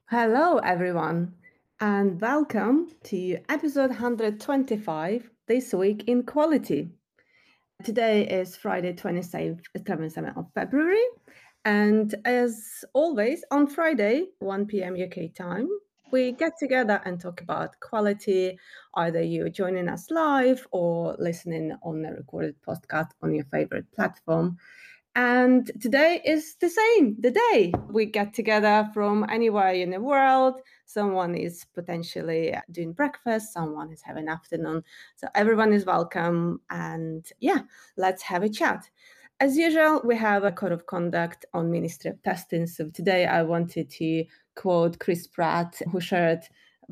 Hello, everyone, and welcome to episode 125 This Week in Quality. Today is Friday, 27th of February, and as always, on Friday, 1 p.m. UK time, we get together and talk about quality. Either you're joining us live or listening on a recorded podcast on your favorite platform. And today is the same, the day we get together from anywhere in the world. Someone is potentially doing breakfast, someone is having afternoon. So everyone is welcome. And yeah, let's have a chat. As usual, we have a code of conduct on Ministry of Testing. So today I wanted to quote Chris Pratt, who shared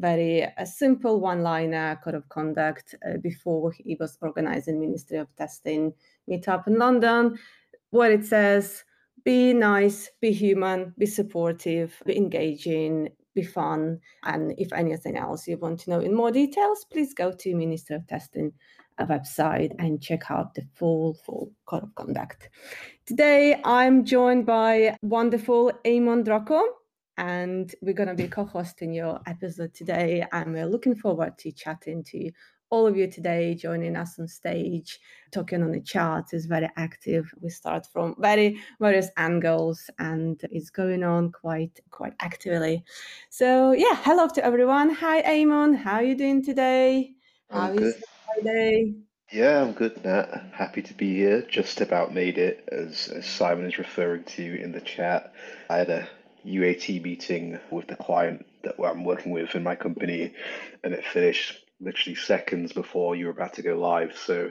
a simple one-liner code of conduct before he was organizing Ministry of Testing meetup in London. What it says: be nice, be human, be supportive, be engaging, be fun. And if anything else you want to know in more details, please go to Minister of Testing website and check out the full code of conduct. Today, I'm joined by wonderful Eamon Drocco, and we're going to be co-hosting your episode today. And we're looking forward to chatting to all of you today, joining us on stage, talking on the chat is very active. We start from various angles and it's going on quite actively. So yeah, hello to everyone. Hi, Eamon. How are you doing today? How I'm is good. the Friday? Yeah, I'm good, Nat. Happy to be here. Just about made it, as Simon is referring to in the chat. I had a UAT meeting with the client that I'm working with in my company, and it finished literally seconds before you were about to go live. So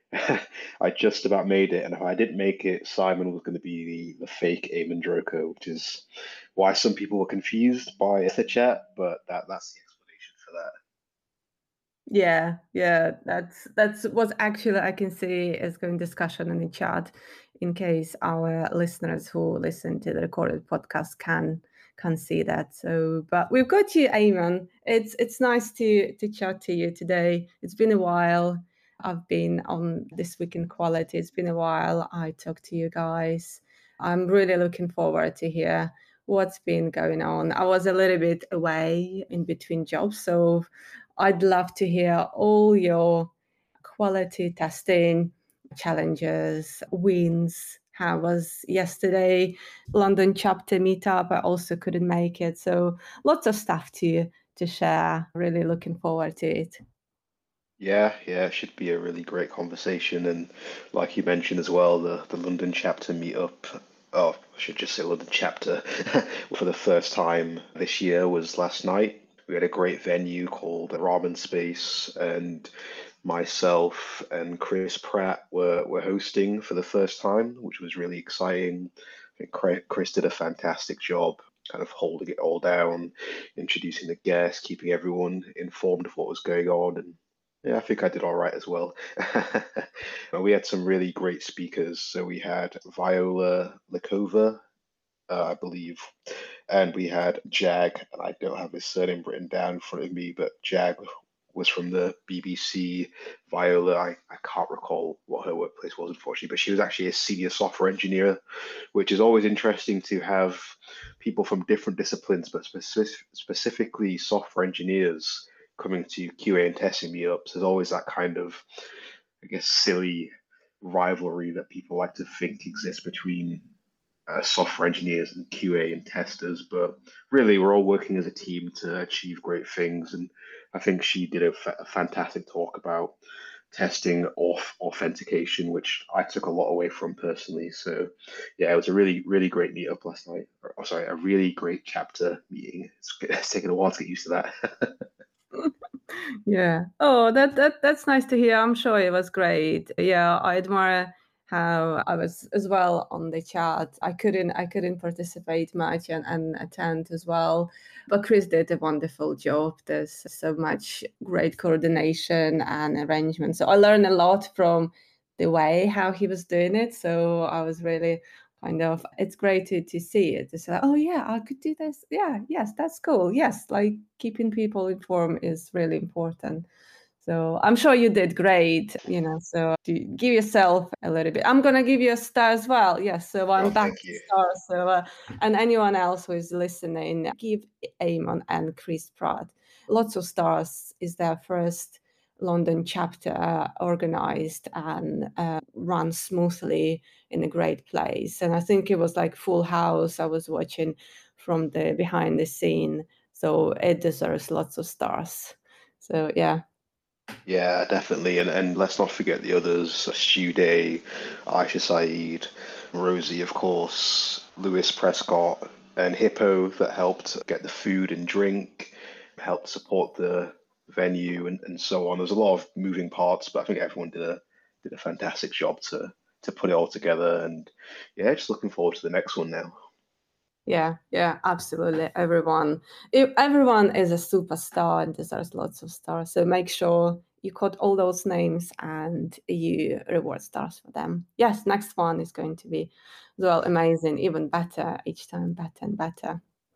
I just about made it, and if I didn't make it, Simon was going to be the fake Eamon Droko, which is why some people were confused by the chat, but that's the explanation for that. Yeah, that's what actually I can see is going discussion in the chat in case our listeners who listen to the recorded podcast can see that. So but we've got you, Eamon. It's nice to chat to you today. It's been a while. I've been on This Week in Quality. It's been a while. I talked to you guys. I'm really looking forward to hear what's been going on. I was a little bit away in between jobs, so I'd love to hear all your quality testing challenges, wins. How was yesterday London chapter meetup? I also couldn't make it, so lots of stuff to share. Really looking forward to it. Yeah, it should be a really great conversation. And like you mentioned as well, the London chapter meetup, oh, I should just say London chapter, for the first time this year was last night. We had a great venue called Ramen Space, and myself and Chris Pratt were hosting for the first time, which was really exciting. I think Chris did a fantastic job kind of holding it all down, introducing the guests, keeping everyone informed of what was going on, and yeah, I think I did all right as well. And we had some really great speakers. So we had Viola Likova, I believe, and we had Jag, and I don't have his surname written down in front of me, but Jag was from the BBC. Viola, I can't recall what her workplace was, unfortunately, but she was actually a senior software engineer, which is always interesting to have people from different disciplines, but specifically software engineers coming to QA and testing meetups. There's always that kind of, I guess, silly rivalry that people like to think exists between software engineers and QA and testers, but really we're all working as a team to achieve great things. And I think she did a fantastic talk about testing off authentication, which I took a lot away from personally. So yeah, it was a really great meetup last night. Or, sorry, a really great chapter meeting. It's taken a while to get used to that. Yeah. Oh, that's nice to hear. I'm sure it was great. Yeah, I admire how I was as well on the chat. I couldn't participate much and attend as well. But Chris did a wonderful job. There's so much great coordination and arrangement. So I learned a lot from the way how he was doing it. So I was really kind of, it's great to see it. It's like, oh yeah, I could do this. Yeah, yes, that's cool. Yes, like keeping people informed is really important. So I'm sure you did great, so to give yourself a little bit. I'm going to give you a star as well. Yes, so I'm Oh, back thank to you. stars. So, and anyone else who is listening, give Eamon and Chris Pratt lots of stars. Is their first London chapter organized and run smoothly in a great place. And I think it was like Full House I was watching from the behind the scene. So it deserves lots of stars. So yeah. Yeah, definitely. And let's not forget the others, Stu Day, Aisha Saeed, Rosie, of course, Lewis Prescott, and Hippo that helped get the food and drink, helped support the venue and so on. There's a lot of moving parts, but I think everyone did a fantastic job to put it all together. And yeah, just looking forward to the next one now. Yeah, absolutely. Everyone is a superstar and deserves lots of stars. So make sure you quote all those names and you reward stars for them. Yes, next one is going to be as well amazing, even better each time, better and better.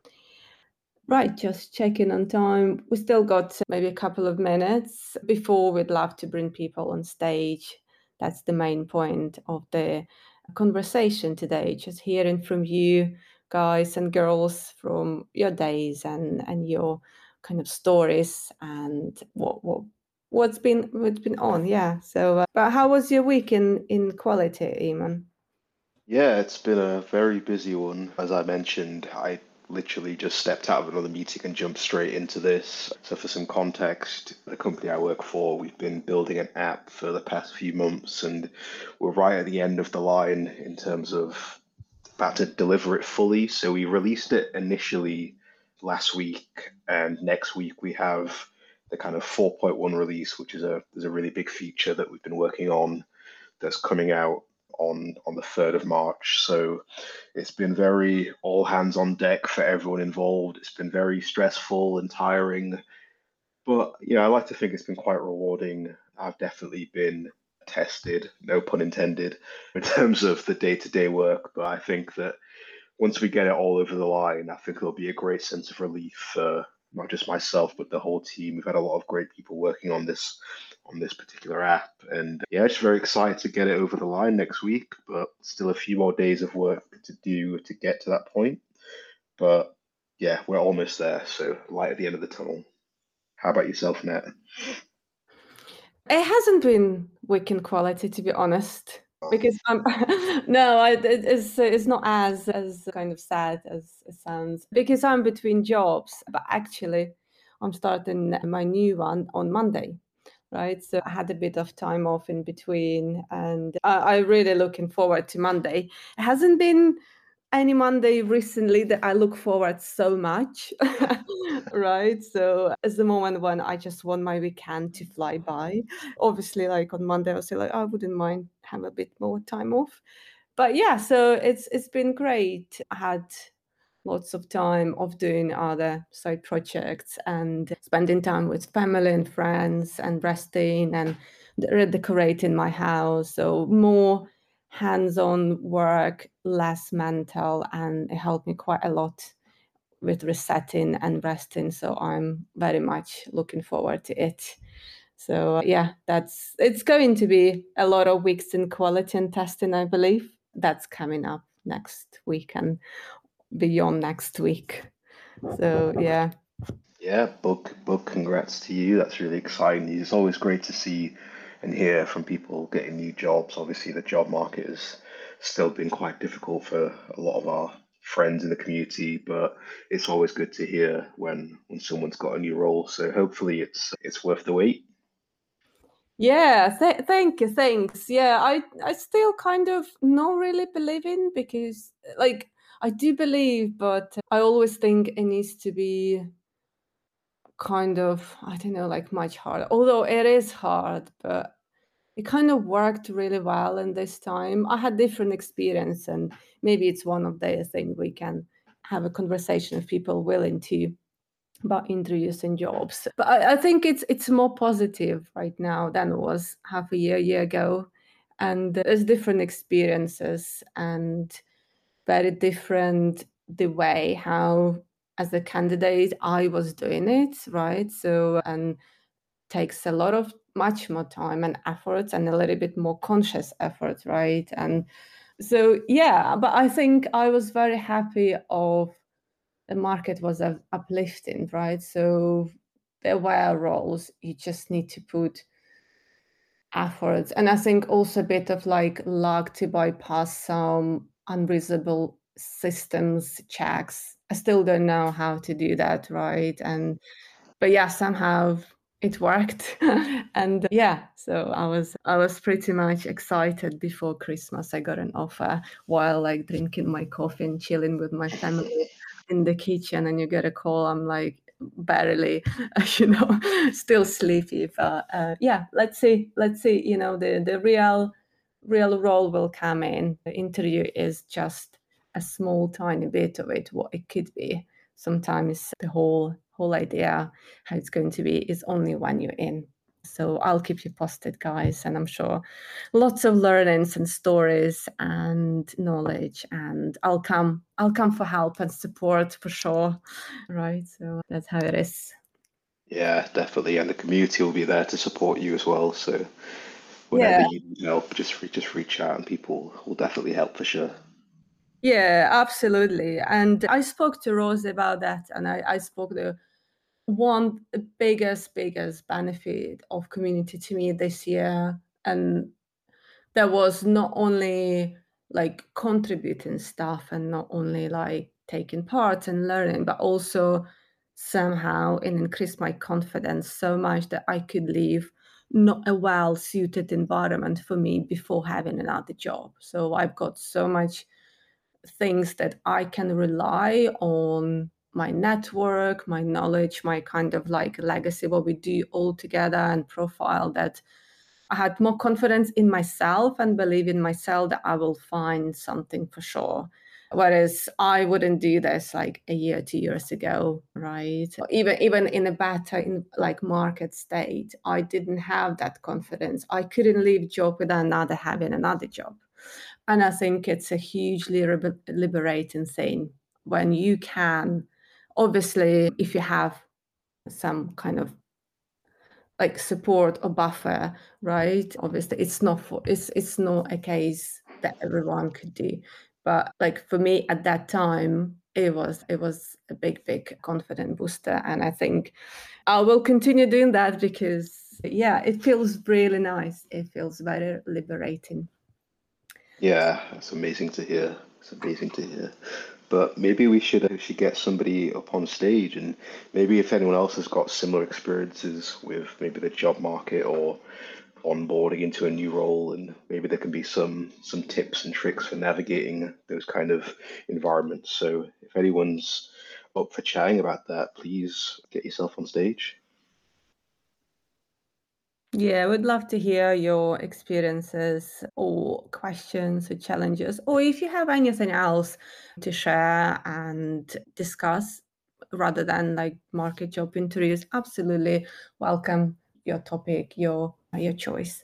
Right, just checking on time. We still got maybe a couple of minutes before we'd love to bring people on stage. That's the main point of the conversation today, just hearing from you guys and girls from your days and your kind of stories and what's been on. Yeah. So, but how was your week in quality, Eamon? Yeah, it's been a very busy one. As I mentioned, I literally just stepped out of another meeting and jumped straight into this. So, for some context, the company I work for, we've been building an app for the past few months, and we're right at the end of the line in terms of about to deliver it fully. So, we released it initially last week, and next week we have the kind of 4.1 release, which is a really big feature that we've been working on that's coming out on the 3rd of March. So it's been very all hands on deck for everyone involved. It's been very stressful and tiring, but I like to think it's been quite rewarding. I've definitely been tested, no pun intended, in terms of the day-to-day work, but I think that once we get it all over the line, I think there'll be a great sense of relief for not just myself, but the whole team. We've had a lot of great people working on this particular app, and yeah, just very excited to get it over the line next week. But still a few more days of work to do to get to that point. But yeah, we're almost there. So light at the end of the tunnel. How about yourself, Nat? It hasn't been weekend quality, to be honest, Oh, because no, it's not as kind of sad as it sounds because I'm between jobs, but actually, I'm starting my new one on Monday, right? So I had a bit of time off in between, and I really looking forward to Monday. It hasn't been any Monday recently that I look forward so much, right? So it's the moment when I just want my weekend to fly by. Obviously, like on Monday, I was like, I wouldn't mind have a bit more time off. But yeah, so it's been great. I had lots of time of doing other side projects and spending time with family and friends and resting and redecorating my house. So more hands-on work, less mental, and it helped me quite a lot with resetting and resting. So I'm very much looking forward to it. So yeah, it's going to be a lot of weeks in quality and testing, I believe. That's coming up next week and beyond next week. So yeah. yeah, book. Congrats to you. That's really exciting. It's always great to see and hear from people getting new jobs. Obviously, the job market has still been quite difficult for a lot of our friends in the community, but it's always good to hear when someone's got a new role. So hopefully, it's worth the wait. Yeah, thank you, thanks. Yeah, I still kind of not really believing because like I do believe, but I always think it needs to be kind of, I don't know, like much harder. Although it is hard, but it kind of worked really well in this time. I had different experience, and maybe it's one of the things we can have a conversation with people willing to about interviews and jobs. But I think it's more positive right now than it was half a year ago. And there's different experiences and very different the way how as a candidate I was doing it, right? So and takes a lot of much more time and efforts and a little bit more conscious effort, right? And so, yeah, but I think I was very happy of the market was uplifting, right? So there were roles you just need to put efforts, and I think also a bit of like luck to bypass some unreasonable systems checks. I still don't know how to do that, right? And but yeah, somehow it worked. And yeah, so I was pretty much excited before Christmas. I got an offer while like drinking my coffee and chilling with my family in the kitchen, and you get a call. I'm like barely, still sleepy. But yeah, let's see. The real role will come in. The interview is just a small, tiny bit of it. What it could be. Sometimes the whole idea how it's going to be is only when you're in. So I'll keep you posted, guys, and I'm sure lots of learnings and stories and knowledge, and I'll come for help and support for sure. Right. So that's how it is. Yeah, definitely. And the community will be there to support you as well. So whenever you need help, just reach out and people will definitely help for sure. Yeah, absolutely. And I spoke to Rose about that, and I spoke the one biggest benefit of community to me this year, and there was not only like contributing stuff and not only like taking part and learning, but also somehow it increased my confidence so much that I could leave not a well-suited environment for me before having another job. So I've got so much things that I can rely on, my network, my knowledge, my kind of like legacy, what we do all together and profile, that I had more confidence in myself and believe in myself that I will find something for sure. Whereas I wouldn't do this like a year, 2 years ago, right? Even in a better like market state, I didn't have that confidence. I couldn't leave job without having another job. And I think it's a hugely liberating thing when you can, obviously, if you have some kind of like support or buffer, right? Obviously, it's not a case that everyone could do. But like for me at that time, it was a big confident booster. And I think I will continue doing that because yeah, it feels really nice. It feels very liberating. Yeah, that's amazing to hear. It's amazing to hear. But maybe we should get somebody up on stage, and maybe if anyone else has got similar experiences with maybe the job market or onboarding into a new role, and maybe there can be some tips and tricks for navigating those kind of environments. So if anyone's up for chatting about that, please get yourself on stage. Yeah, I would love to hear your experiences or questions or challenges, or if you have anything else to share and discuss rather than like market job interviews. Absolutely welcome your topic, your choice.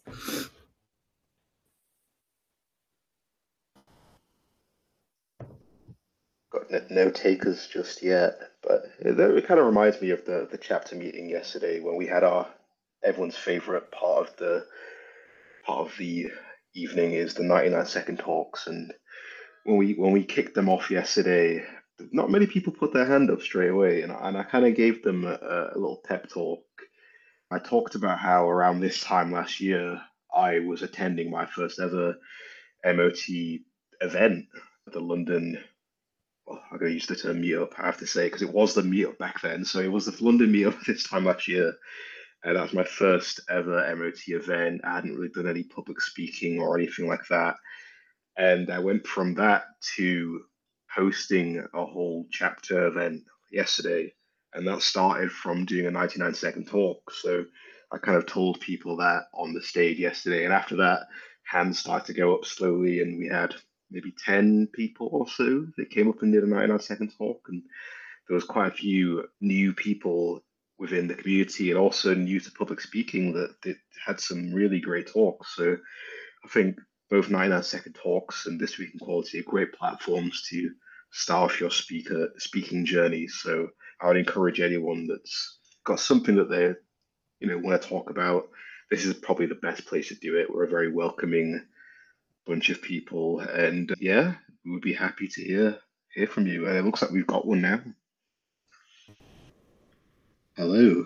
Got no takers just yet, but it kind of reminds me of the chapter meeting yesterday when we had our everyone's favorite part of the evening is the 99-second talks, and when we kicked them off yesterday, not many people put their hand up straight away, and I kind of gave them a little pep talk. I talked about how around this time last year I was attending my first ever MOT event, the London. Well, I'm going to use the term meetup, I have to say, because it was the meetup back then. So it was the London meetup this time last year, and that was my first ever MOT event. I hadn't really done any public speaking or anything like that. And I went from that to hosting a whole chapter event yesterday. And that started from doing a 99-second talk. So I kind of told people that on the stage yesterday. And after that, hands started to go up slowly. And we had maybe 10 people or so that came up and did a 99-second talk. And there was quite a few new people within the community and also new to public speaking that had some really great talks. So I think both 99-second talks and This Week in Quality are great platforms to start off your speaking journey. So I would encourage anyone that's got something that they're want to talk about, this is probably the best place to do it. We're a very welcoming bunch of people, and yeah, we would be happy to hear from you. It looks like we've got one now. Hello.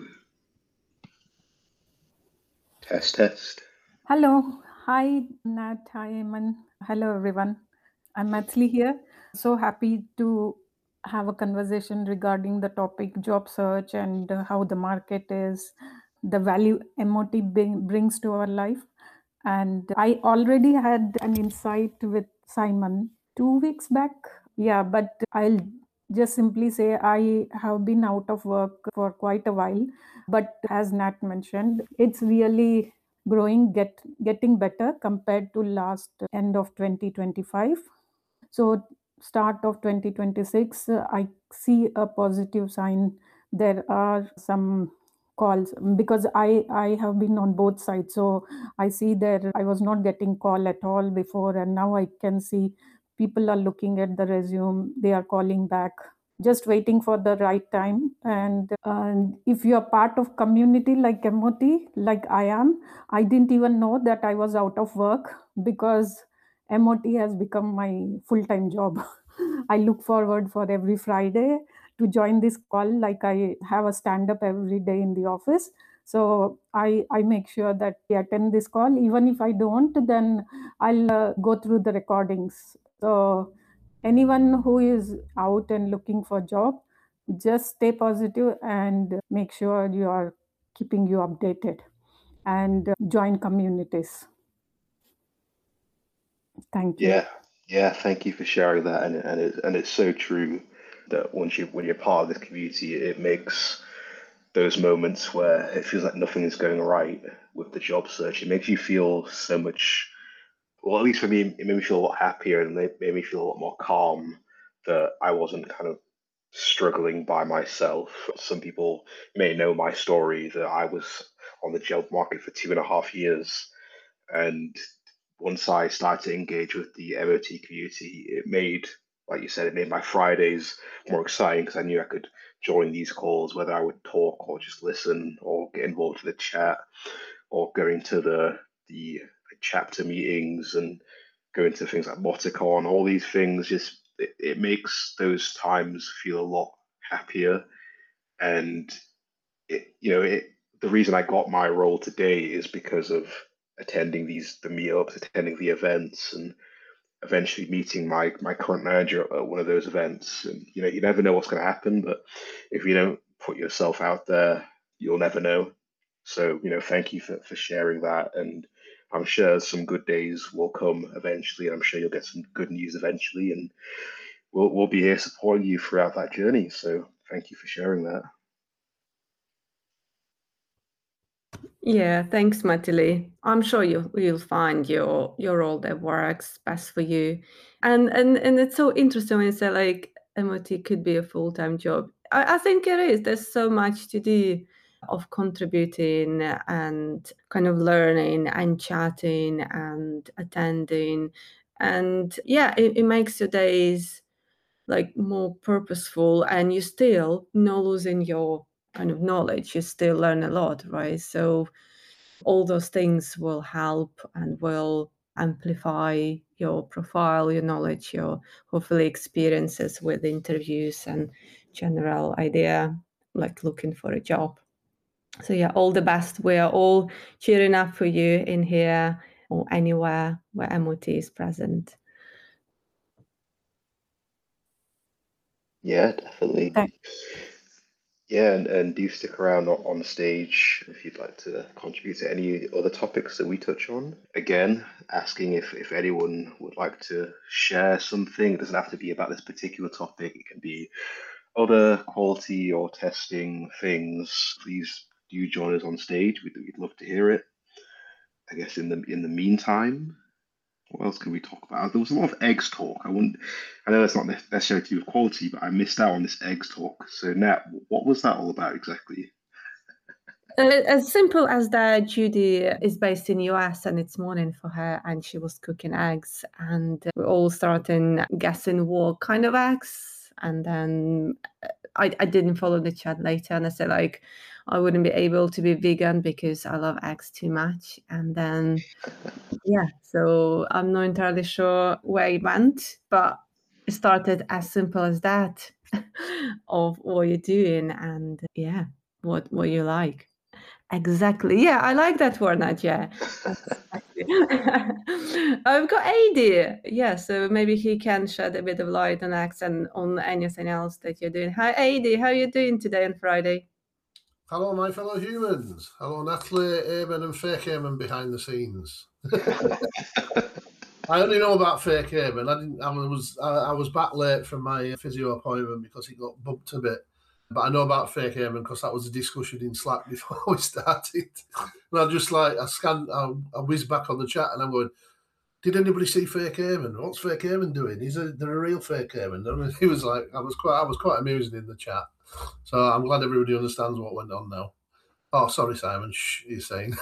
Test, test. Hello. Hi, Nat. Hi, Eamon. Hello, everyone. I'm Matsli here. So happy to have a conversation regarding the topic job search and how the market is, the value MOT brings to our life. And I already had an insight with Simon 2 weeks back. Yeah, but I'll just simply say I have been out of work for quite a while. But as Nat mentioned, it's really growing, getting better compared to last end of 2025. So start of 2026, I see a positive sign. There are some calls because I have been on both sides. So I see there I was not getting call at all before, and now I can see people are looking at the resume, they are calling back, just waiting for the right time. And if you are part of community like MOT, like I am, I didn't even know that I was out of work because MOT has become my full-time job. I look forward for every Friday to join this call, like I have a stand-up every day in the office. So I make sure that I attend this call. Even if I don't, then I'll go through the recordings. So anyone who is out and looking for job, just stay positive and make sure you are keeping you updated and join communities. Thank you. Yeah. Thank you for sharing that, and it's so true that when you're part of this community, it makes those moments where it feels like nothing is going right with the job search. It makes you feel so much. Well, at least for me, it made me feel a lot happier, and it made me feel a lot more calm that I wasn't kind of struggling by myself. Some people may know my story that I was on the job market for 2.5 years, and once I started to engage with the MOT community, it made, like you said, it made my Fridays more exciting because I knew I could join these calls, whether I would talk or just listen or get involved in the chat or go into the chapter meetings and go into things like Moticon. All these things just it makes those times feel a lot happier. And it the reason I got my role today is because of attending the meetups, attending the events, and eventually meeting my current manager at one of those events. And you never know what's going to happen, but if you don't put yourself out there, you'll never know. So thank you for sharing that, and I'm sure some good days will come eventually, and I'm sure you'll get some good news eventually, and we'll be here supporting you throughout that journey. So thank you for sharing that. Yeah, thanks, Matili. I'm sure you'll find your role that works best for you. And it's so interesting when you say like MOT could be a full-time job. I think it is. There's so much to do of contributing and kind of learning and chatting and attending. And yeah, it makes your days like more purposeful, and you still not losing your kind of knowledge. You still learn a lot, right? So all those things will help and will amplify your profile, your knowledge, your hopefully experiences with interviews and general idea, like looking for a job. So yeah, all the best. We are all cheering up for you in here or anywhere where MOT is present. Yeah, definitely. Thanks. Yeah, and do stick around on stage if you'd like to contribute to any other topics that we touch on. Again, asking if anyone would like to share something. It doesn't have to be about this particular topic. It can be other quality or testing things. Please do join us on stage. We'd love to hear it. I guess in the meantime, what else can we talk about? There was a lot of eggs talk. I know that's not necessarily to do with quality, but I missed out on this eggs talk. So Nat, what was that all about exactly? As simple as that, Judy is based in US and it's morning for her, and she was cooking eggs, and we're all starting guessing what kind of eggs And then I didn't follow the chat later, and I said like I wouldn't be able to be vegan because I love eggs too much. And then so I'm not entirely sure where it went, but it started as simple as that of what you're doing and what you like. Exactly. Yeah, I like that word, Nadia. I've got AD. Yeah, so maybe he can shed a bit of light on X and on anything else that you're doing. Hi, AD. How are you doing today on Friday? Hello, my fellow humans. Hello, Natalie, Eamon, and Fake Eamon behind the scenes. I only know about Fake Eamon. I was back late from my physio appointment because it got bumped a bit. But I know about Fake Eamon because that was a discussion in Slack before we started. And I just I whizzed back on the chat and I'm going, did anybody see Fake Eamon? What's Fake Eamon doing? They're a real Fake Eamon. I mean, he was like, I was quite amusing in the chat. So I'm glad everybody understands what went on now. Oh, sorry, Simon. Shh, you're saying.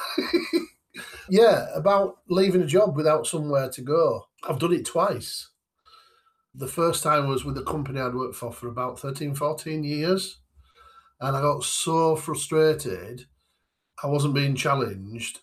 Yeah, about leaving a job without somewhere to go. I've done it twice. The first time was with a company I'd worked for about 13, 14 years. And I got so frustrated. I wasn't being challenged.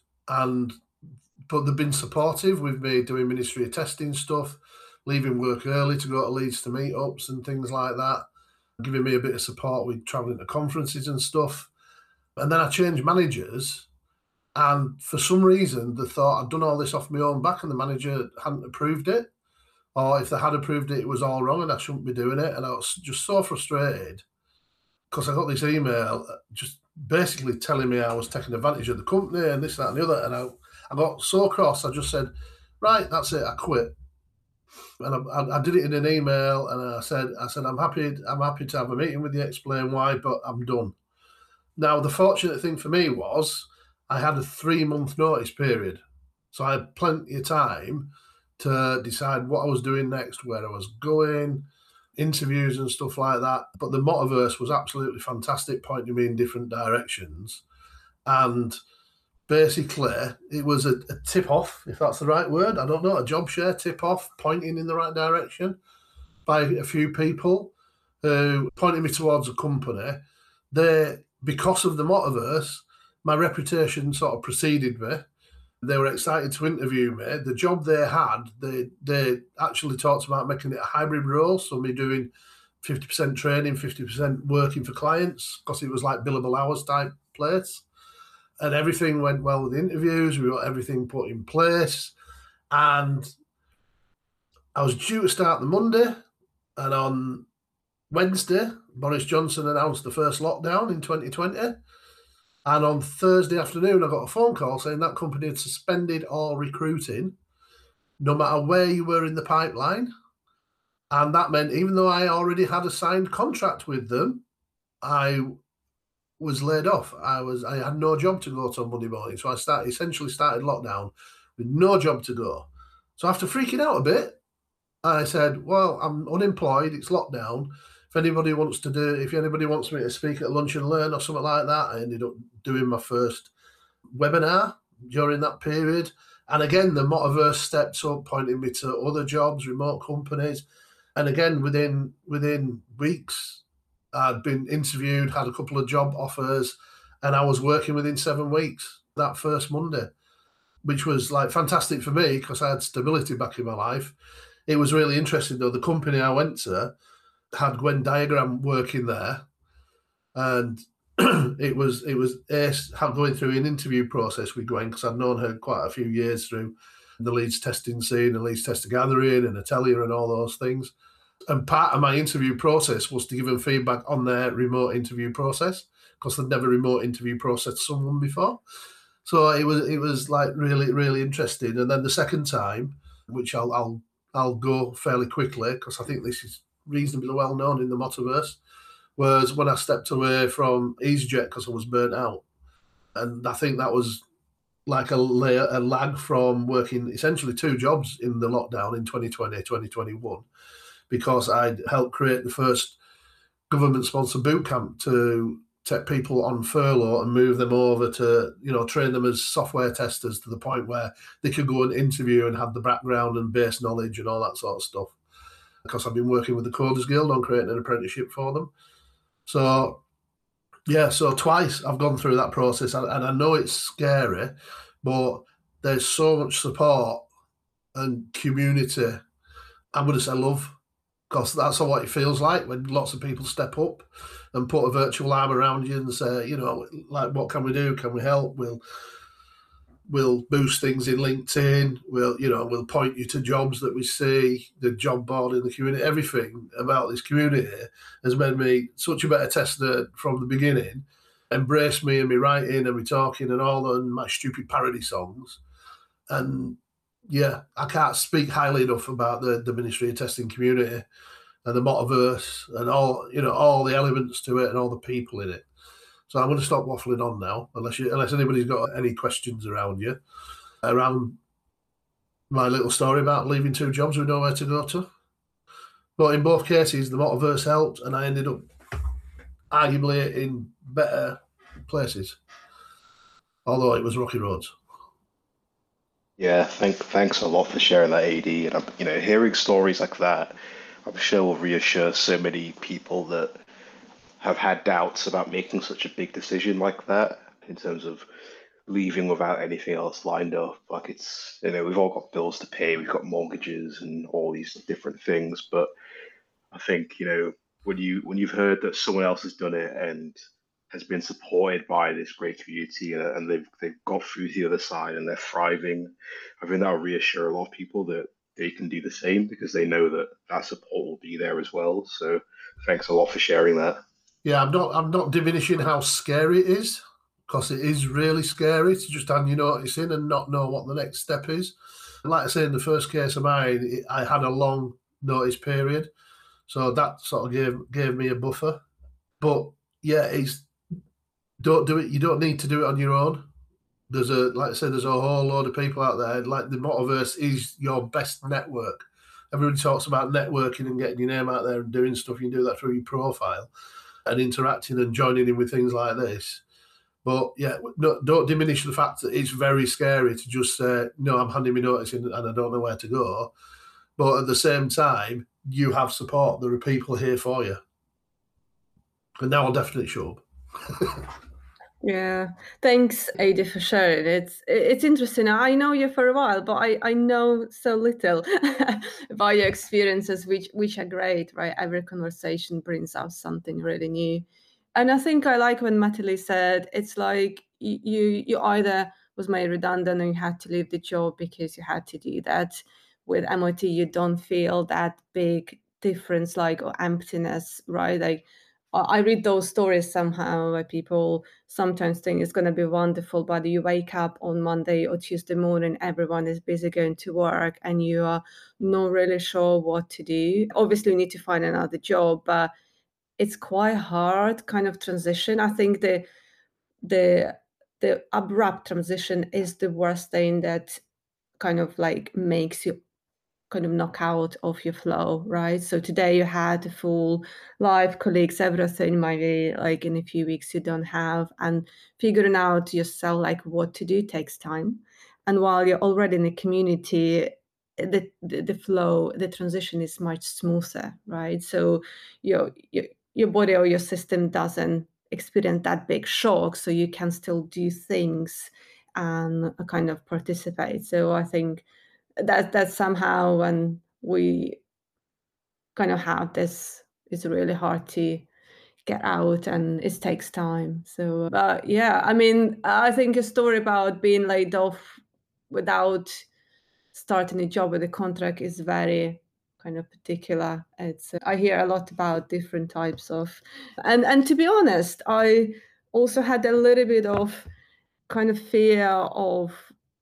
But they've been supportive with me doing Ministry of Testing stuff, leaving work early to go to Leeds to meetups and things like that, giving me a bit of support with travelling to conferences and stuff. And then I changed managers. And for some reason, they thought I'd done all this off my own back and the manager hadn't approved it. Or if they had approved it, it was all wrong and I shouldn't be doing it. And I was just so frustrated because I got this email just basically telling me I was taking advantage of the company and this, that, and the other. And I got so cross, I just said, right, that's it, I quit. And I did it in an email and I said, I'm happy to have a meeting with you, explain why, but I'm done. Now, the fortunate thing for me was I had a 3-month notice period. So I had plenty of time to decide what I was doing next, where I was going, interviews and stuff like that. But the Motiverse was absolutely fantastic, pointing me in different directions. And basically, it was a tip-off, if that's the right word. I don't know, a job share tip-off, pointing in the right direction by a few people who pointed me towards a company. Because of the Motiverse, my reputation sort of preceded me. They were excited to interview me. The job they had, they actually talked about making it a hybrid role, so me doing 50% training, 50% working for clients, because it was like billable hours type place. And everything went well with the interviews. We got everything put in place. And I was due to start the Monday. And on Wednesday, Boris Johnson announced the first lockdown in 2020. And on Thursday afternoon, I got a phone call saying that company had suspended all recruiting, no matter where you were in the pipeline. And that meant even though I already had a signed contract with them, I was laid off. I had no job to go to on Monday morning. So I essentially started lockdown with no job to go. So after freaking out a bit, I said, well, I'm unemployed. It's lockdown. If anybody wants me to speak at Lunch and Learn or something like that, I ended up doing my first webinar during that period. And again, the Motiverse stepped up, pointing me to other jobs, remote companies. And again, within weeks, I'd been interviewed, had a couple of job offers, and I was working within 7 weeks that first Monday, which was like fantastic for me because I had stability back in my life. It was really interesting though. The company I went to had Gwen Diagram working there, and it was Ace going through an interview process with Gwen because I'd known her quite a few years through the Leeds testing scene and Leeds Tester Gathering and Atelier and all those things. And part of my interview process was to give them feedback on their remote interview process because they'd never remote interview processed someone before. So it was like really, really interesting. And then the second time, which I'll go fairly quickly because I think this is reasonably well known in the Motiverse, was when I stepped away from EasyJet because I was burnt out. And I think that was like a lag from working essentially 2 jobs in the lockdown in 2020, 2021, because I'd helped create the first government-sponsored boot camp to take people on furlough and move them over to, train them as software testers to the point where they could go and interview and have the background and base knowledge and all that sort of stuff. because I've been working with the Coders Guild on creating an apprenticeship for them. So, yeah, so twice I've gone through that process, and I know it's scary, but there's so much support and community. I'm going to say love, because that's what it feels like when lots of people step up and put a virtual arm around you and say, you know, like, what can we do? Can we help? We'll boost things in LinkedIn. We'll point you to jobs that we see, the job board in the community. Everything about this community has made me such a better tester from the beginning. Embrace me and me writing and me talking and all and my stupid parody songs. And yeah, I can't speak highly enough about the Ministry of Testing community and the Motiverse and all the elements to it and all the people in it. So I'm going to stop waffling on now, unless anybody's got any questions around my little story about leaving two jobs with nowhere to go to. But in both cases, the Motiverse helped, and I ended up arguably in better places, although it was rocky roads. Yeah, thanks a lot for sharing that, AD. And hearing stories like that, I'm sure will reassure so many people that have had doubts about making such a big decision like that in terms of leaving without anything else lined up. Like it's, we've all got bills to pay, we've got mortgages and all these different things. But I think, when you've heard that someone else has done it and has been supported by this great community and they've got through to the other side and they're thriving, I think that'll reassure a lot of people that they can do the same because they know that support will be there as well. So thanks a lot for sharing that. Yeah, I'm not diminishing how scary it is, because it is really scary to just hand your notice in and not know what the next step is. And like I say, in the first case of mine, I had a long notice period, so that sort of gave me a buffer. But yeah, don't do it. You don't need to do it on your own. There's a whole load of people out there. Like the Motiverse is your best network. Everybody talks about networking and getting your name out there and doing stuff. You can do that through your profile and interacting and joining in with things like this. But yeah, don't diminish the fact that it's very scary to just say, no, I'm handing me notice in and I don't know where to go. But at the same time, you have support. There are people here for you. And now I'll definitely show up. Yeah, thanks, Ada, for sharing. It's interesting. I know you for a while, but I know so little about your experiences, which are great, right? Every conversation brings out something really new. And I think I like when Mattioli said it's like you either was made redundant or you had to leave the job because you had to do that. With MIT, you don't feel that big difference, or emptiness, right? Like I read those stories somehow where people sometimes think it's going to be wonderful, but you wake up on Monday or Tuesday morning, everyone is busy going to work and you are not really sure what to do. Obviously, you need to find another job, but it's quite hard kind of transition. I think the abrupt transition is the worst thing that kind of makes you kind of knock out of your flow, right? So today you had a full life, colleagues, everything. Maybe in a few weeks you don't have, and figuring out yourself what to do takes time. And while you're already in the community, the flow, the transition is much smoother, right? So your body or your system doesn't experience that big shock, so you can still do things and kind of participate. So I think that somehow when we kind of have this, it's really hard to get out and it takes time. So but yeah, I mean, I think a story about being laid off without starting a job with a contract is very kind of particular. It's I hear a lot about different types of, and to be honest, I also had a little bit of kind of fear of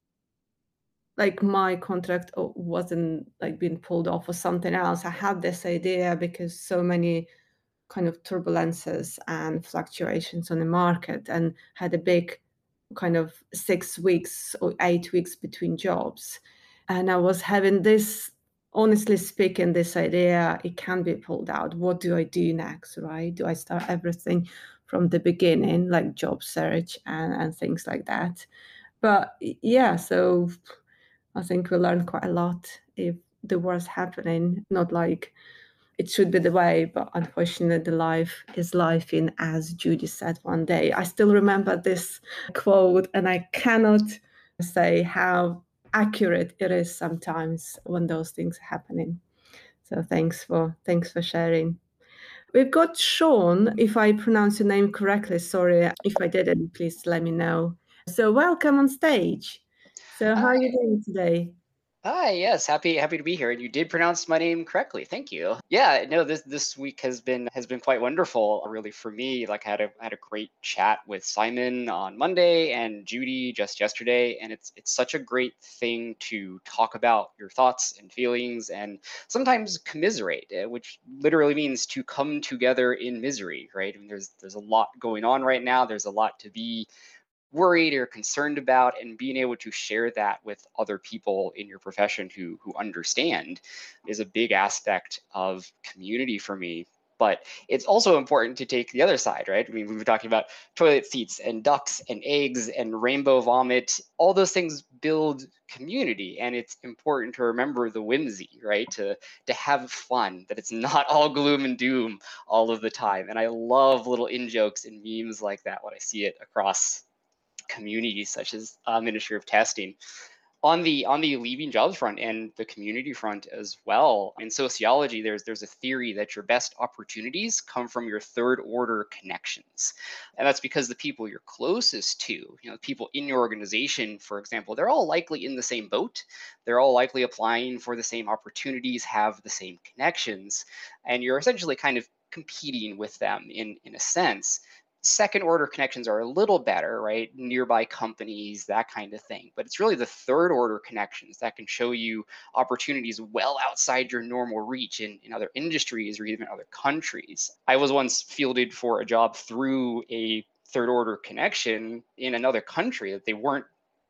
my contract wasn't being pulled off or something else. I had this idea because so many kind of turbulences and fluctuations on the market, and had a big kind of 6 weeks or 8 weeks between jobs. And I was having this, honestly speaking, this idea, it can be pulled out. What do I do next, right? Do I start everything from the beginning, like job search and things like that? But yeah, so I think we learned quite a lot. If the worst happening, not like it should be the way, but unfortunately life is life in, as Judy said one day. I still remember this quote, and I cannot say how accurate it is sometimes when those things are happening. So thanks for sharing. We've got Sean, if I pronounce your name correctly. Sorry if I didn't, please let me know. So welcome on stage. So how are you doing today? Hi, yes, happy to be here. And you did pronounce my name correctly. Thank you. Yeah, no, this week has been quite wonderful, really, for me. Like I had a great chat with Simon on Monday and Judy just yesterday, and it's such a great thing to talk about your thoughts and feelings and sometimes commiserate, which literally means to come together in misery, right? I mean, there's a lot going on right now. There's a lot to be worried or concerned about, and being able to share that with other people in your profession who understand is a big aspect of community for me. But it's also important to take the other side, right? I mean, we were talking about toilet seats and ducks and eggs and rainbow vomit. All those things build community, and it's important to remember the whimsy, right? To have fun, that it's not all gloom and doom all of the time. And I love little in-jokes and memes like that when I see it across communities such as Ministry of Testing. On the leaving jobs front and the community front as well, in sociology, there's a theory that your best opportunities come from your third order connections. And that's because the people you're closest to, the people in your organization, for example, they're all likely in the same boat. They're all likely applying for the same opportunities, have the same connections, and you're essentially kind of competing with them in a sense. Second order connections are a little better, right? Nearby companies, that kind of thing. But it's really the third order connections that can show you opportunities well outside your normal reach in other industries or even other countries. I was once fielded for a job through a third order connection in another country that they weren't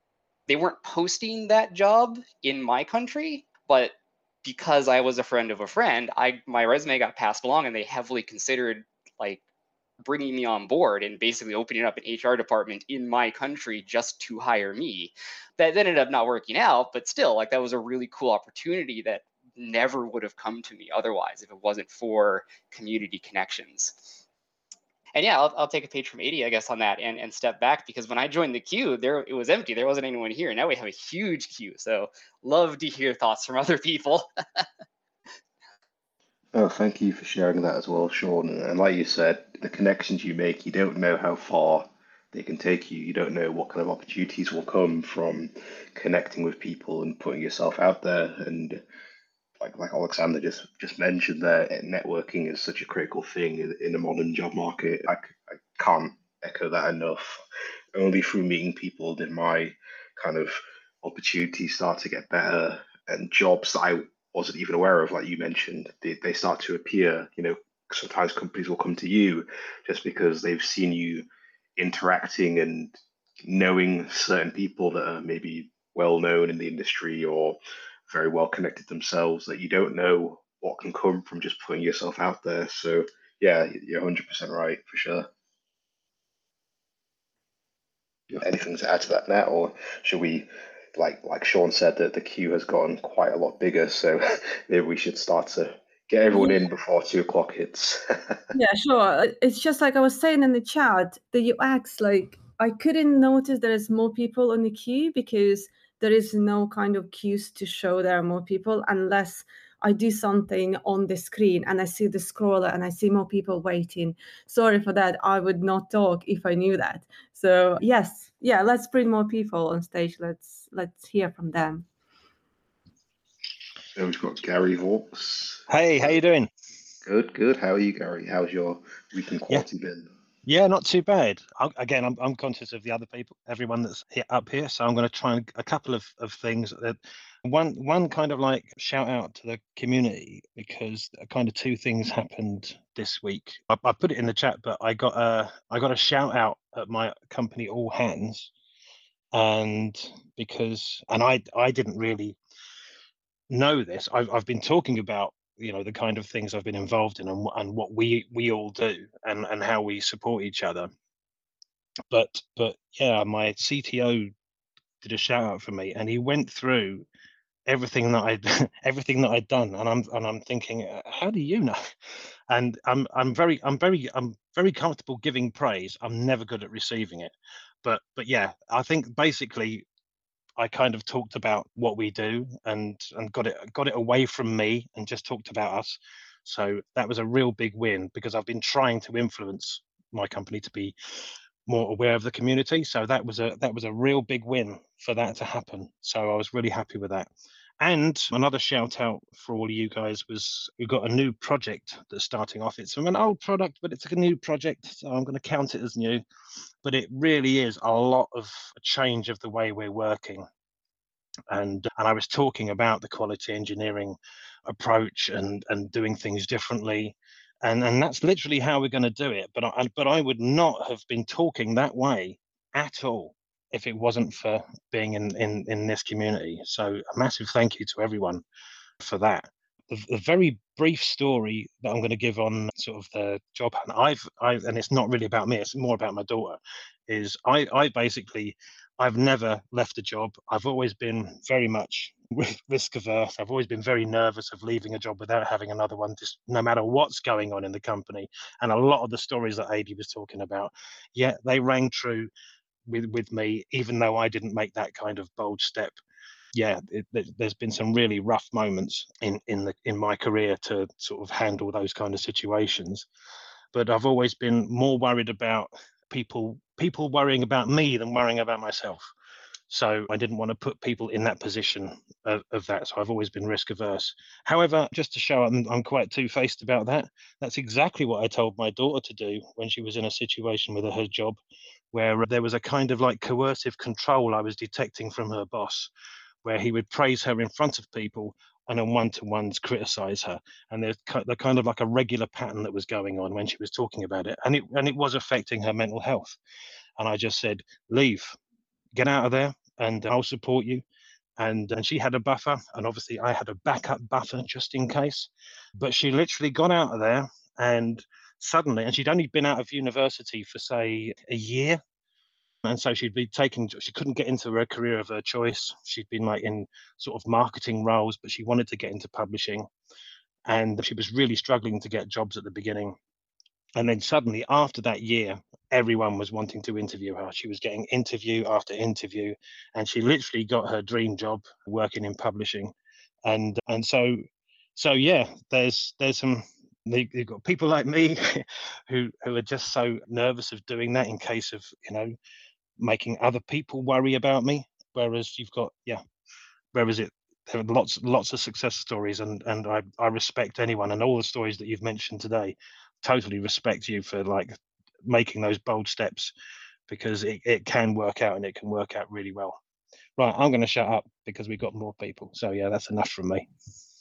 posting that job in my country, but because I was a friend of a friend, my resume got passed along, and they heavily considered like bringing me on board and basically opening up an HR department in my country just to hire me. That ended up not working out, but still, like, that was a really cool opportunity that never would have come to me otherwise if it wasn't for community connections. And yeah, I'll take a page from 80, I guess, on that and step back, because when I joined the queue, it was empty. There wasn't anyone here. Now we have a huge queue. So love to hear thoughts from other people. Oh, thank you for sharing that as well, Sean. And like you said, the connections you make, you don't know how far they can take you. You don't know what kind of opportunities will come from connecting with people and putting yourself out there. And like Alexander just mentioned there, networking is such a critical thing in the modern job market. I can't echo that enough. Only through meeting people did my kind of opportunities start to get better, and jobs that I wasn't even aware of, like you mentioned, they start to appear. Sometimes companies will come to you just because they've seen you interacting and knowing certain people that are maybe well known in the industry or very well connected themselves, that you don't know what can come from just putting yourself out there. So yeah, you're 100% right, for sure. Anything to add to that, Nat, or should we, like Sean said, that the queue has gotten quite a lot bigger, so maybe we should start to get everyone in before 2 o'clock hits. Yeah, sure. It's just like I was saying in the chat, the UX, like I couldn't notice there is more people on the queue because there is no kind of cues to show there are more people unless I do something on the screen and I see the scroller and I see more people waiting. Sorry for that. I would not talk if I knew that. So yes, yeah, let's bring more people on stage. Let's hear from them. So we've got Gary Hawks. Hey, how you doing? Good. How are you, Gary? How's your week in quality been? Yeah, not too bad. I'm conscious of the other people, everyone that's up here, so I'm going to try a couple of things. One kind of like shout out to the community, because kind of two things happened this week. I put it in the chat, but I got a shout out at my company, All Hands, and I didn't really know this. I've been talking about the kind of things I've been involved in and what we all do and how we support each other. But yeah, my CTO did a shout out for me, and he went through everything that everything that I'd done, and I'm thinking, how do you know? And I'm very comfortable giving praise. I'm never good at receiving it, but yeah, I think basically I kind of talked about what we do and got it away from me and just talked about us. So that was a real big win, because I've been trying to influence my company to be more aware of the community. So that was a real big win for that to happen. So I was really happy with that. And another shout out for all of you guys was, we've got a new project that's starting off. It's from an old product, but it's a new project, so I'm going to count it as new. But it really is a lot of a change of the way we're working. And I was talking about the quality engineering approach and doing things differently. And that's literally how we're going to do it. But I would not have been talking that way at all if it wasn't for being in this community. So a massive thank you to everyone for that. A very brief story that I'm going to give on sort of the job hunt. And it's not really about me, it's more about my daughter, is I've never left a job. I've always been very much risk averse. I've always been very nervous of leaving a job without having another one, just no matter what's going on in the company. And a lot of the stories that Adi was talking about, yeah, they rang true with me, even though I didn't make that kind of bold step. Yeah, there's been some really rough moments in my career to sort of handle those kind of situations. But I've always been more worried about people worrying about me than worrying about myself. So I didn't want to put people in that position of that. So I've always been risk averse. However, just to show I'm quite two-faced about that, that's exactly what I told my daughter to do when she was in a situation with her job where there was a kind of like coercive control I was detecting from her boss, where he would praise her in front of people and on one-to-ones criticize her. And there's kind of like a regular pattern that was going on when she was talking about it. And it was affecting her mental health. And I just said, leave, get out of there, and I'll support you. And she had a buffer, and obviously I had a backup buffer just in case. But she literally got out of there, and suddenly, and she'd only been out of university for, say, a year. And so she couldn't get into a career of her choice. She'd been like in sort of marketing roles, but she wanted to get into publishing. And she was really struggling to get jobs at the beginning. And then suddenly, after that year, everyone was wanting to interview her. She was getting interview after interview, and she literally got her dream job working in publishing. And so yeah, there's some. You've got people like me who are just so nervous of doing that in case of, making other people worry about me. Whereas there are lots of success stories, and I respect anyone, and all the stories that you've mentioned today, totally respect you for like making those bold steps, because it can work out, and it can work out really well. Right, I'm going to shut up because we've got more people. So yeah, that's enough from me.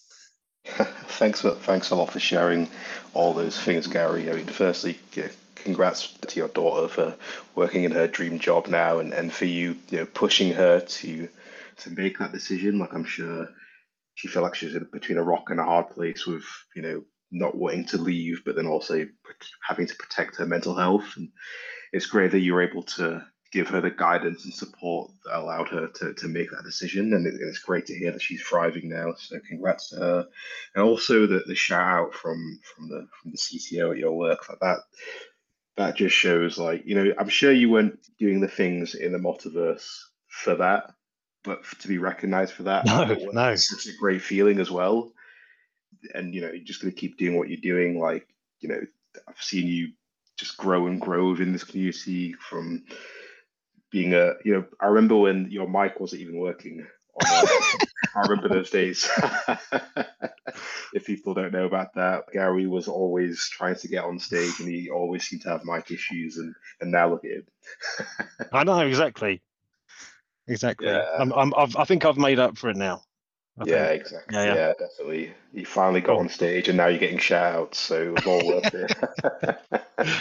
Thanks a lot for sharing all those things, Gary. I mean, firstly, congrats to your daughter for working in her dream job now, and for you, pushing her to make that decision. Like, I'm sure she felt like she was between a rock and a hard place with, not wanting to leave, but then also having to protect her mental health. And it's great that you were able to give her the guidance and support that allowed her to make that decision. And it's great to hear that she's thriving now. So congrats to her. And also the shout out from the CTO at your work, like that just shows, like, I'm sure you weren't doing the things in the Multiverse for that, but to be recognized for that, no. It's such a great feeling as well. And you're just going to keep doing what you're doing. Like, I've seen you just grow and grow within this community from being I remember when your mic wasn't even working on I remember those days. If people don't know about that, Gary was always trying to get on stage, and he always seemed to have mic issues, and now look at him. I know, exactly. Yeah. I think I've made up for it now. Exactly. Yeah, definitely. You finally got on stage, and now you're getting shout outs, so it was all worth it.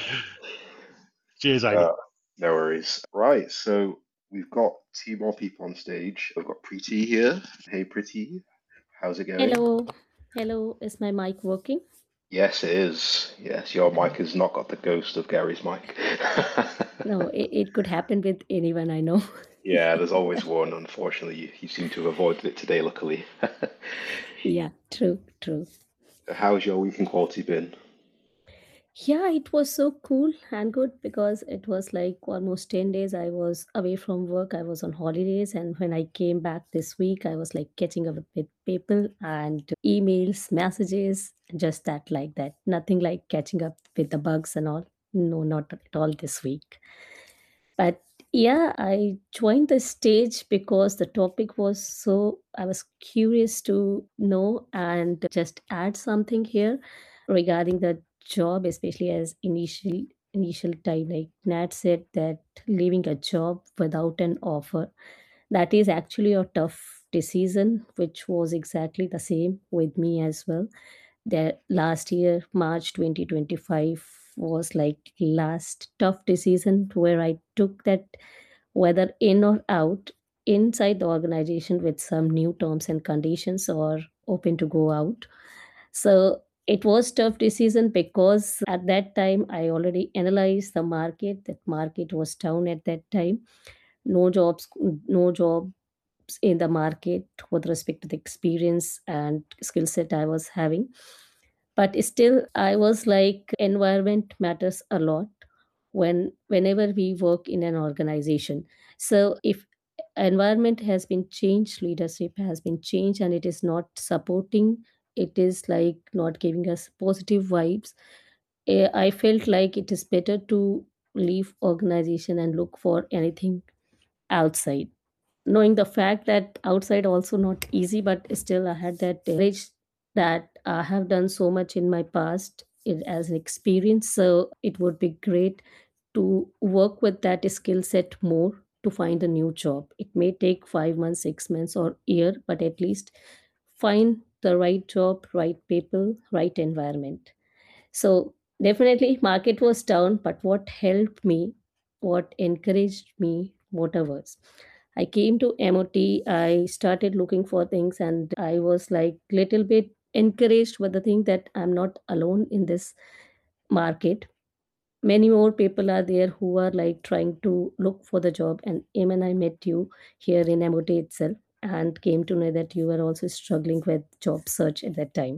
Cheers, Adi. No worries. Right, so we've got 2 more people on stage. We've got Preeti here. Hey, Preeti. How's it going? Hello. Is my mic working? Yes, it is. Yes, your mic has not got the ghost of Gary's mic. No, it could happen with anyone I know. Yeah, there's always one. Unfortunately, you seem to have avoided it today, luckily. Yeah, true, true. How's your week in quality been? Yeah, it was so cool and good because it was like almost 10 days I was away from work. I was on holidays. And when I came back this week, I was like catching up with people and emails, messages, just that, like that. Nothing like catching up with the bugs and all. No, not at all this week. But yeah, I joined the stage because the topic was so, I was curious to know and just add something here regarding the job, especially as initial time. Like Nat said, that leaving a job without an offer, that is actually a tough decision, which was exactly the same with me as well. That last year, March 2025, was like last tough decision where I took that, whether in or out, inside the organization with some new terms and conditions or open to go out. So it was tough decision because at that time I already analyzed the market. That market was down at that time. No jobs, no jobs in the market with respect to the experience and skill set I was having. But still I was like, environment matters a lot whenever we work in an organization. So if environment has been changed, leadership has been changed, and it is not supporting, it is like not giving us positive vibes, I felt like it is better to leave organization and look for anything outside, knowing the fact that outside also not easy, but still I had that courage, that I have done so much in my past as an experience. So it would be great to work with that skill set more to find a new job. It may take 5 months, 6 months, or year, but at least find the right job, right people, right environment. So definitely market was down, but what helped me, what encouraged me, whatever, I came to MOT, I started looking for things, and I was like little bit encouraged with the thing that I'm not alone in this market. Many more people are there who are like trying to look for the job. And even I met you here in MOT itself and came to know that you were also struggling with job search at that time.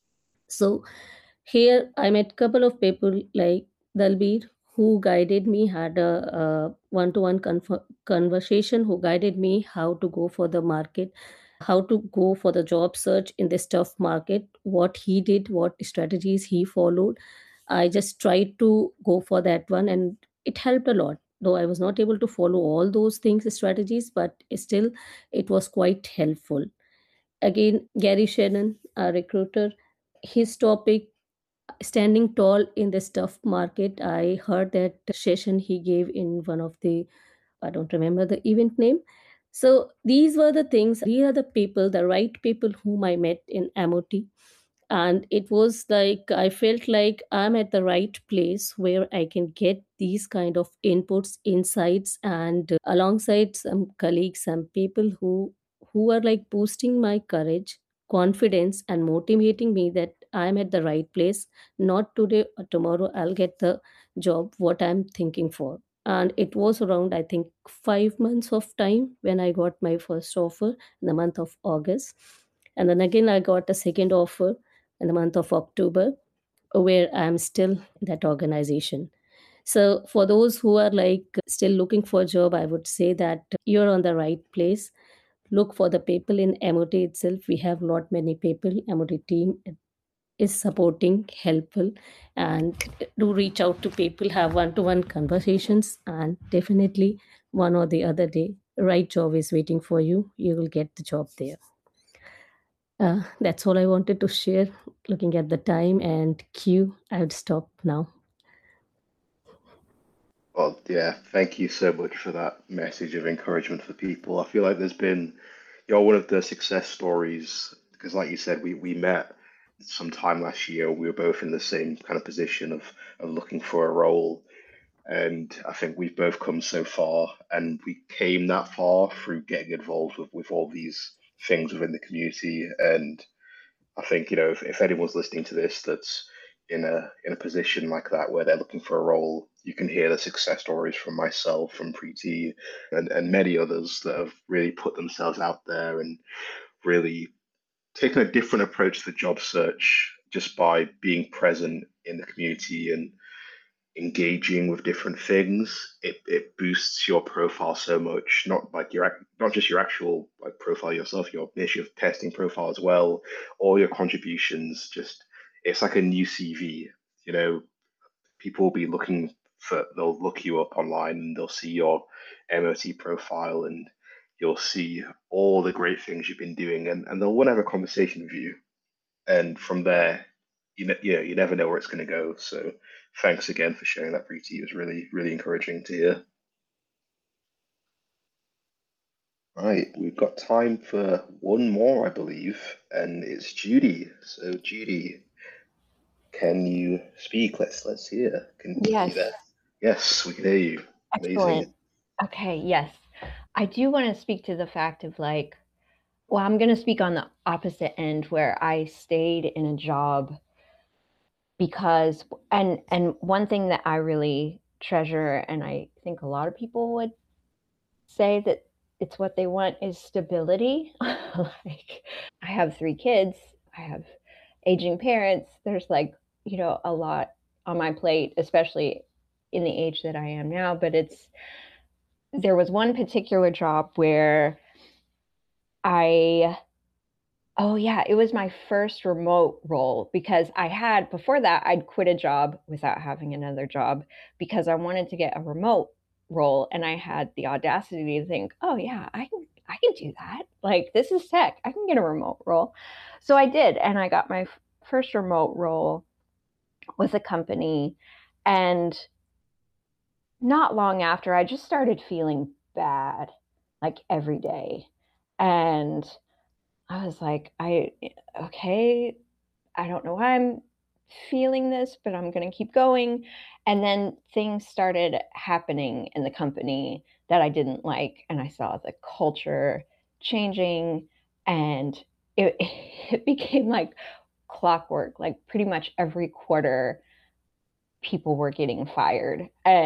So here I met couple of people like Dalbir, who guided me, had a one-to-one conversation, who guided me how to go for the market, how to go for the job search in this tough market, what he did, what strategies he followed. I just tried to go for that one, and it helped a lot. Though I was not able to follow all those things, strategies, but still it was quite helpful. Again, Gary Shannon, a recruiter, his topic, standing tall in the tough market. I heard that session he gave in one of the, I don't remember the event name. So these were the things. These are the people, the right people whom I met in MOT. And it was like I felt like I'm at the right place where I can get these kind of inputs, insights, and alongside some colleagues, some people who are like boosting my courage, confidence, and motivating me that I'm at the right place. Not today or tomorrow I'll get the job what I'm thinking for. And it was around, I think, 5 months of time when I got my first offer in the month of August. And then again I got a second offer in the month of October, where I'm still in that organization. So for those who are like still looking for a job, I would say that you're on the right place. Look for the people in MOT itself. We have lot many people. MOT team is supporting, helpful, and do reach out to people, have one-to-one conversations, and definitely one or the other day, right job is waiting for you. You will get the job there. That's all I wanted to share. Looking at the time and queue, I would stop now. Well, yeah, thank you so much for that message of encouragement for people. I feel like you're one of the success stories because, like you said, we met sometime last year. We were both in the same kind of position of looking for a role. And I think we've both come so far, and we came that far through getting involved with all these things within the community. And I think, if anyone's listening to this that's in a position like that where they're looking for a role, you can hear the success stories from myself, from Preeti, and many others that have really put themselves out there and really taken a different approach to the job search just by being present in the community and engaging with different things. It boosts your profile so much, not just your actual like profile yourself, your initiative testing profile as well, all your contributions. Just it's like a new CV. You know, people will be they'll look you up online and they'll see your MOT profile and you'll see all the great things you've been doing, and they'll want to have a conversation with you. And from there, you never know where it's going to go. So thanks again for sharing that, Preeti. It was really, really encouraging to hear. Right, we've got time for one more, I believe, and it's Judy. So Judy, can you speak? Let's hear. Can you Yes. there? Yes, we can hear you. Amazing. Excellent. Okay, yes. I do want to speak to the fact of like, well, I'm going to speak on the opposite end where I stayed in a job because, and one thing that I really treasure, and I think a lot of people would say that it's what they want, is stability. Like, I have 3 kids, I have aging parents. There's like, you know, a lot on my plate, especially in the age that I am now. But there was one particular job where it was my first remote role, because before that, I'd quit a job without having another job because I wanted to get a remote role. And I had the audacity to think, oh yeah, I can do that. Like, this is tech. I can get a remote role. So I did. And I got my first remote role with a company. And not long after, I just started feeling bad, like every day. And I was like, okay, I don't know why I'm feeling this, but I'm going to keep going. And then things started happening in the company that I didn't like. And I saw the culture changing, and it became like clockwork. Like, pretty much every quarter, people were getting fired.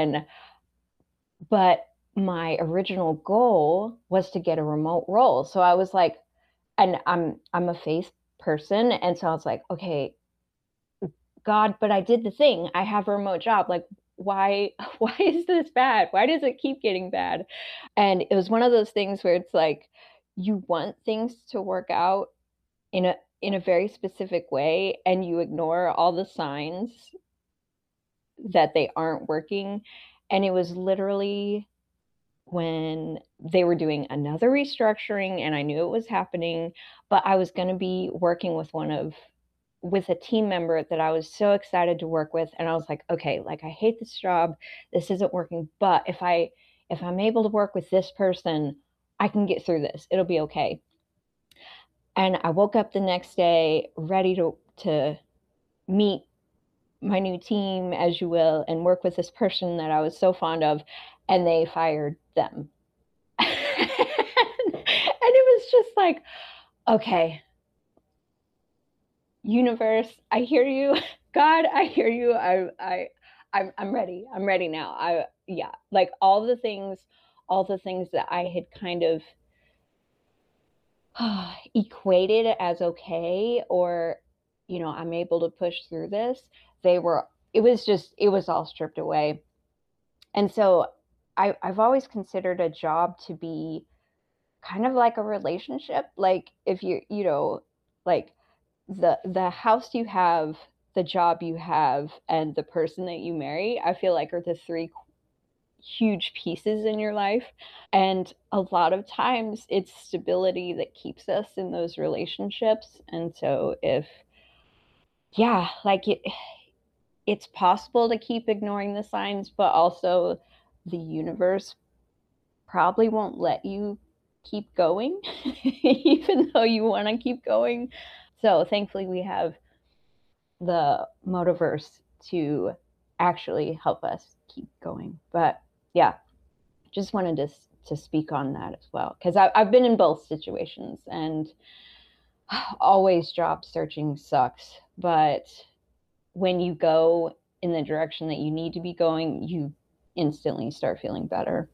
But my original goal was to get a remote role. So I was like, and I'm a faith person. And so I was like, okay, God, but I did the thing. I have a remote job. Like, why is this bad? Why does it keep getting bad? And it was one of those things where it's like, you want things to work out in a very specific way, and you ignore all the signs that they aren't working. And it was literally when they were doing another restructuring, and I knew it was happening, but I was going to be working with a team member that I was so excited to work with. And I was like, okay, like, I hate this job. This isn't working. But if I'm able to work with this person, I can get through this. It'll be okay. And I woke up the next day ready to meet my new team, as you will, and work with this person that I was so fond of, and they fired them. And it was just like, okay, universe, I hear you. God, I hear you. I'm ready. I'm ready now. Like, all the things that I had kind of equated as okay, or, you know, I'm able to push through this. It was all stripped away. And so I've always considered a job to be kind of like a relationship. Like, if you know, like, the house you have, the job you have, and the person that you marry, I feel like are the 3 huge pieces in your life. And a lot of times it's stability that keeps us in those relationships. And so it's possible to keep ignoring the signs, but also the universe probably won't let you keep going, even though you want to keep going. So thankfully we have the Motiverse to actually help us keep going. But yeah, just wanted to speak on that as well, because I've been in both situations, and always job searching sucks. But when you go in the direction that you need to be going, you instantly start feeling better.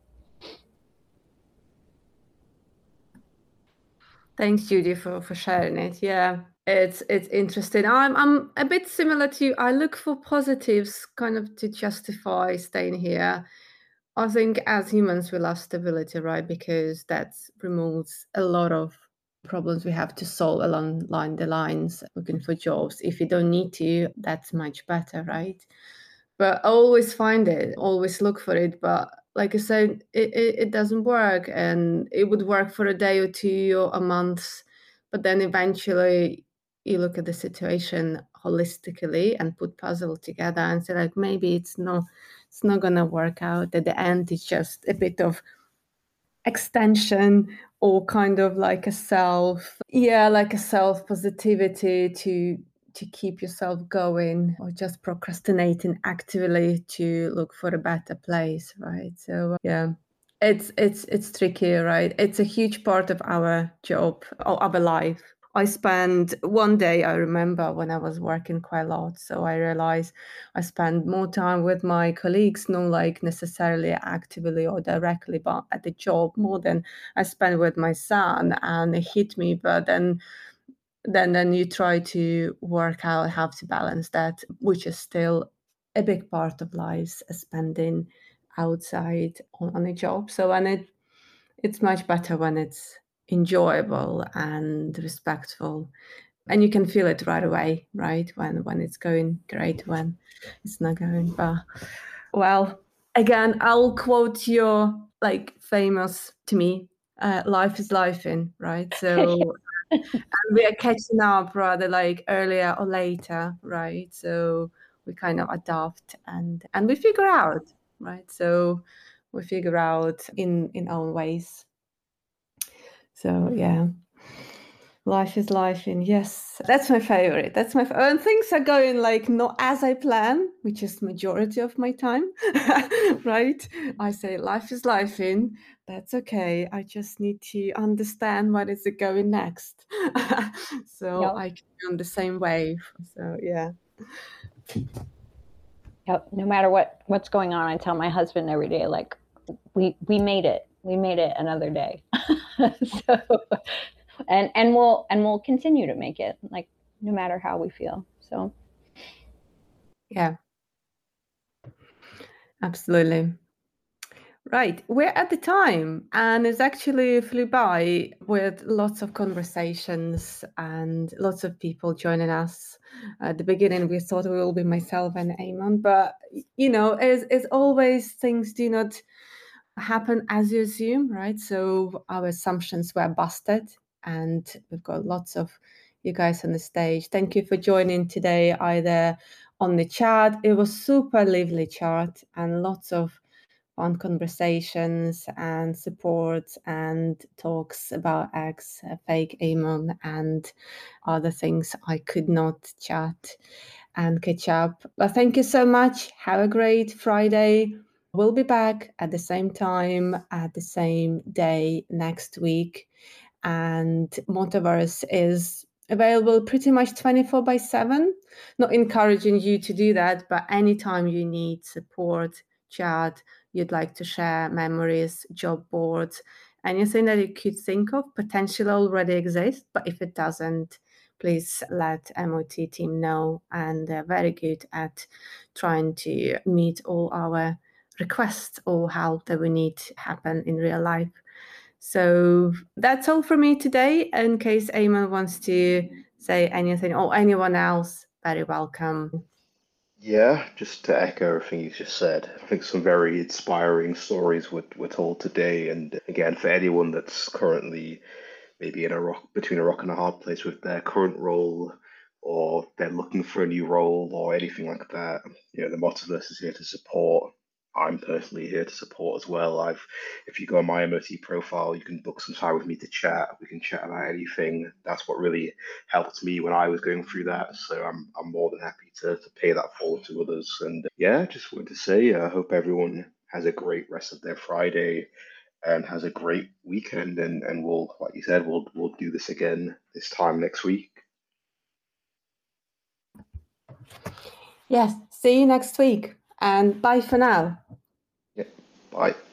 Thanks, Judy, for sharing it. Yeah, it's interesting. I'm a bit similar to you. I look for positives kind of to justify staying here. I think as humans we love stability, right? Because that removes a lot of problems we have to solve along the lines looking for jobs. If you don't need to, that's much better, right? But I always find it, always look for it. But like I said, it doesn't work, and it would work for a day or two or a month, but then eventually you look at the situation holistically and put puzzle together and say like maybe it's not gonna work out. At the end, it's just a bit of extension or kind of like a self positivity to keep yourself going, or just procrastinating actively to look for a better place, right? So yeah, it's tricky, right? It's a huge part of our job or our life. I spent one day, I remember when I was working quite a lot, so I realized I spend more time with my colleagues, not like necessarily actively or directly, but at the job more than I spend with my son, and it hit me. But then you try to work out how to balance that, which is still a big part of life, spending outside on a job. So, and it's much better when it's enjoyable and respectful, and you can feel it right away, right? When it's going great, when it's not going. But well, again, I'll quote your like famous to me, life is life in, right? So and we are catching up rather like earlier or later, right? So we kind of adapt and we figure out, right? So we figure out in our ways. So yeah, life is life in, yes, that's my favorite. That's my and things are going like not as I plan, which is majority of my time, right? I say life is life in, that's okay. I just need to understand what is it going next. So Yep. I can be on the same wave. So yeah. Yep. No matter what's going on, I tell my husband every day, like, we made it. We made it another day. So, and we'll continue to make it, like, no matter how we feel. So yeah, absolutely. Right, we're at the time, and it's actually flew by with lots of conversations and lots of people joining us. At the beginning, we thought it will be myself and Eamon, but as always, things do not happen as you assume, right? So our assumptions were busted, and we've got lots of you guys on the stage. Thank you for joining today, either on the chat. It was super lively chat and lots of fun conversations and support and talks about eggs, fake Eamon, and other things I could not chat and catch up. But thank you so much. Have a great Friday. We'll be back at the same time, at the same day next week. And Motiverse is available pretty much 24/7. Not encouraging you to do that, but anytime you need support, chat, you'd like to share memories, job boards, anything that you could think of potentially already exists. But if it doesn't, please let MOT team know. And they're very good at trying to meet all our requests or help that we need happen in real life. So that's all from me today. In case Eamon wants to say anything, or anyone else, very welcome. Yeah, just to echo everything you just said, I think some very inspiring stories were told today. And again, for anyone that's currently maybe between a rock and a hard place with their current role, or they're looking for a new role or anything like that, the Motiverse is here to support. I'm personally here to support as well. If you go on my MOT profile, you can book some time with me to chat. We can chat about anything. That's what really helped me when I was going through that. So I'm more than happy to pay that forward to others. And yeah, just wanted to say, I hope everyone has a great rest of their Friday and has a great weekend. And we'll, like you said, we'll do this again this time next week. Yes. See you next week, and bye for now. Yeah, bye.